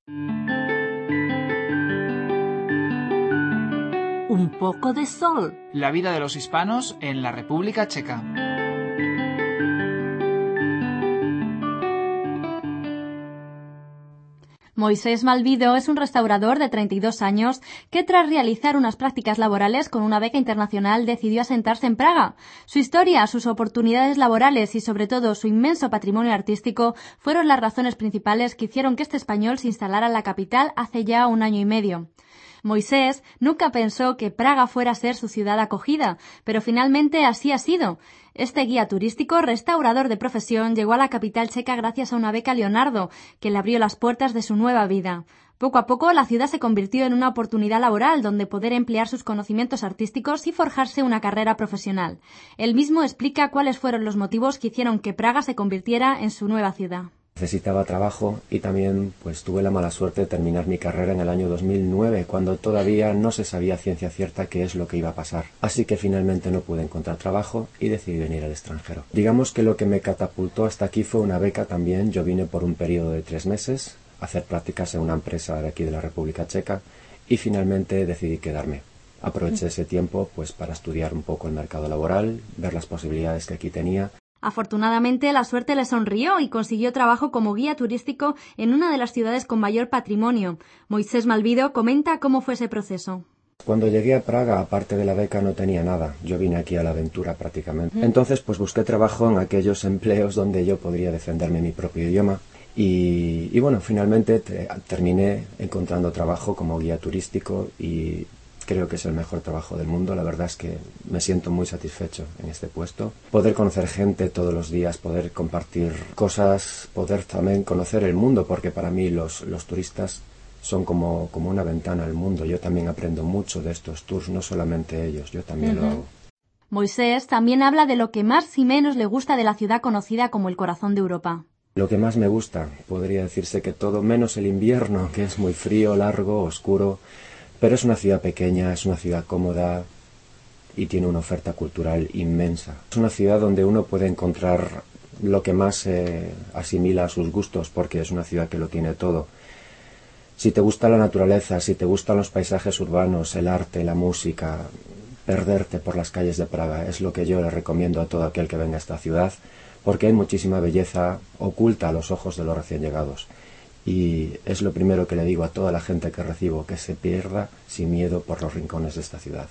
Un poco de sol. La vida de los hispanos en la República Checa. Moisés Malvido es un restaurador de 32 años que tras realizar unas prácticas laborales con una beca internacional decidió asentarse en Praga. Su historia, sus oportunidades laborales y sobre todo su inmenso patrimonio artístico fueron las razones principales que hicieron que este español se instalara en la capital hace ya 1 año y medio. Moisés nunca pensó que Praga fuera a ser su ciudad acogida, pero finalmente así ha sido. Este guía turístico, restaurador de profesión, llegó a la capital checa gracias a una beca Leonardo, que le abrió las puertas de su nueva vida. Poco a poco, la ciudad se convirtió en una oportunidad laboral donde poder emplear sus conocimientos artísticos y forjarse una carrera profesional. Él mismo explica cuáles fueron los motivos que hicieron que Praga se convirtiera en su nueva ciudad. Necesitaba trabajo y también pues tuve la mala suerte de terminar mi carrera en el año 2009, cuando todavía no se sabía a ciencia cierta qué es lo que iba a pasar. Así que finalmente no pude encontrar trabajo y decidí venir al extranjero. Digamos que lo que me catapultó hasta aquí fue una beca también. Yo vine por un periodo de 3 meses a hacer prácticas en una empresa de aquí de la República Checa y finalmente decidí quedarme. Aproveché ese tiempo pues para estudiar un poco el mercado laboral, ver las posibilidades que aquí tenía. Afortunadamente, la suerte le sonrió y consiguió trabajo como guía turístico en una de las ciudades con mayor patrimonio. Moisés Malvido comenta cómo fue ese proceso. Cuando llegué a Praga, aparte de la beca, no tenía nada. Yo vine aquí a la aventura prácticamente. Entonces, pues busqué trabajo en aquellos empleos donde yo podría defenderme mi propio idioma. Y bueno, finalmente terminé encontrando trabajo como guía turístico y creo que es el mejor trabajo del mundo. La verdad es que me siento muy satisfecho en este puesto. Poder conocer gente todos los días, poder compartir cosas, poder también conocer el mundo, porque para mí los turistas son como una ventana al mundo. Yo también aprendo mucho de estos tours, no solamente ellos, yo también lo hago. Moisés también habla de lo que más y menos le gusta de la ciudad conocida como el corazón de Europa. Lo que más me gusta, podría decirse que todo, menos el invierno, que es muy frío, largo, oscuro. Pero es una ciudad pequeña, es una ciudad cómoda y tiene una oferta cultural inmensa. Es una ciudad donde uno puede encontrar lo que más asimila a sus gustos, porque es una ciudad que lo tiene todo. Si te gusta la naturaleza, si te gustan los paisajes urbanos, el arte, la música, perderte por las calles de Praga es lo que yo le recomiendo a todo aquel que venga a esta ciudad, porque hay muchísima belleza oculta a los ojos de los recién llegados. Y es lo primero que le digo a toda la gente que recibo, que se pierda sin miedo por los rincones de esta ciudad.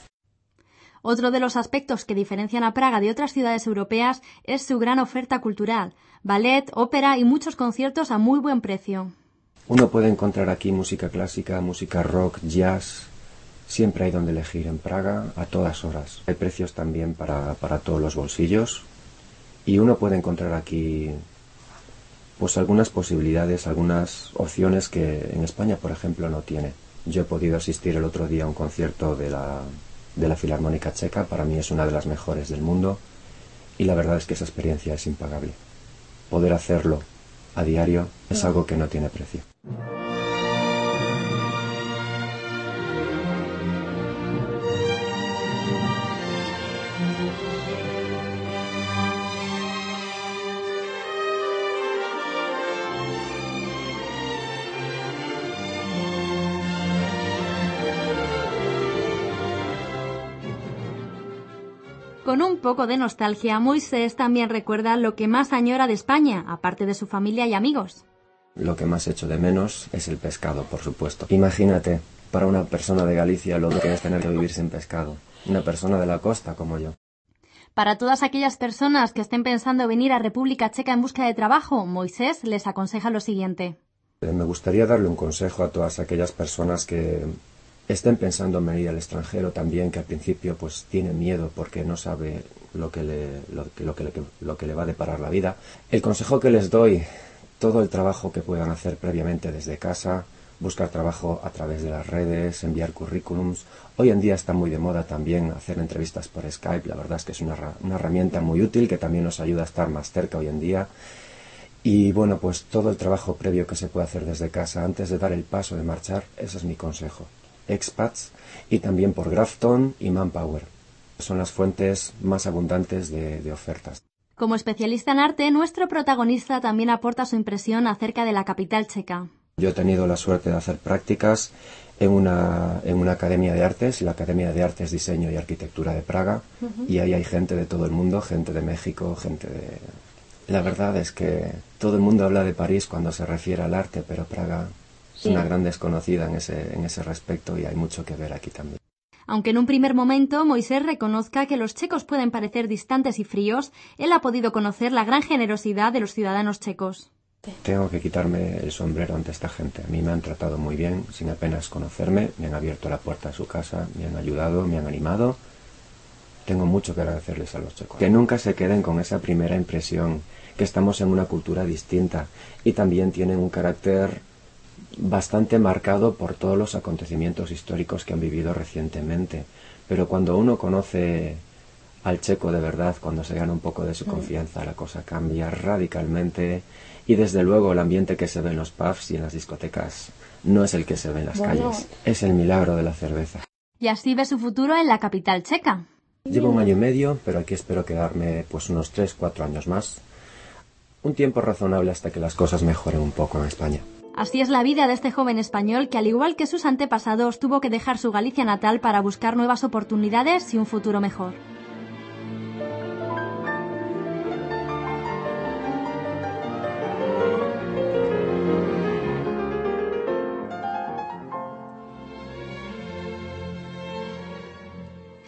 Otro de los aspectos que diferencian a Praga de otras ciudades europeas es su gran oferta cultural, ballet, ópera y muchos conciertos a muy buen precio. Uno puede encontrar aquí música clásica, música rock, jazz. Siempre hay donde elegir en Praga a todas horas. Hay precios también para todos los bolsillos y uno puede encontrar aquí pues algunas posibilidades, algunas opciones que en España, por ejemplo, no tiene. Yo he podido asistir el otro día a un concierto de la Filarmónica Checa. Para mí es una de las mejores del mundo y la verdad es que esa experiencia es impagable. Poder hacerlo a diario es algo que no tiene precio. Con un poco de nostalgia, Moisés también recuerda lo que más añora de España, aparte de su familia y amigos. Lo que más echo de menos es el pescado, por supuesto. Imagínate, para una persona de Galicia lo que es tener que vivir sin pescado. Una persona de la costa como yo. Para todas aquellas personas que estén pensando venir a República Checa en busca de trabajo, Moisés les aconseja lo siguiente. Me gustaría darle un consejo a todas aquellas personas que estén pensando en venir al extranjero también, que al principio pues tiene miedo porque no sabe lo que le va a deparar la vida. El consejo que les doy, todo el trabajo que puedan hacer previamente desde casa, buscar trabajo a través de las redes, enviar currículums. Hoy en día está muy de moda también hacer entrevistas por Skype. La verdad es que es una herramienta muy útil que también nos ayuda a estar más cerca hoy en día. Y bueno, pues todo el trabajo previo que se puede hacer desde casa antes de dar el paso de marchar, ese es mi consejo. Expats y también por Grafton y Manpower. Son las fuentes más abundantes de ofertas. Como especialista en arte, nuestro protagonista también aporta su impresión acerca de la capital checa. Yo he tenido la suerte de hacer prácticas en una academia de artes, la Academia de Artes, Diseño y Arquitectura de Praga, y ahí hay gente de todo el mundo, gente de México, gente de... La verdad es que todo el mundo habla de París cuando se refiere al arte, pero Praga es una gran desconocida en ese respecto y hay mucho que ver aquí también. Aunque en un primer momento Moisés reconozca que los checos pueden parecer distantes y fríos, él ha podido conocer la gran generosidad de los ciudadanos checos. Tengo que quitarme el sombrero ante esta gente. A mí me han tratado muy bien, sin apenas conocerme, me han abierto la puerta de su casa, me han ayudado, me han animado. Tengo mucho que agradecerles a los checos. Que nunca se queden con esa primera impresión, que estamos en una cultura distinta y también tienen un carácter bastante marcado por todos los acontecimientos históricos que han vivido recientemente. Pero cuando uno conoce al checo de verdad, cuando se gana un poco de su confianza, la cosa cambia radicalmente y desde luego el ambiente que se ve en los pubs y en las discotecas no es el que se ve en las calles. Es el milagro de la cerveza. Y así ve su futuro en la capital checa. Llevo 1 año y medio, pero aquí espero quedarme pues unos 3-4 años más. Un tiempo razonable hasta que las cosas mejoren un poco en España. Así es la vida de este joven español que, al igual que sus antepasados, tuvo que dejar su Galicia natal para buscar nuevas oportunidades y un futuro mejor.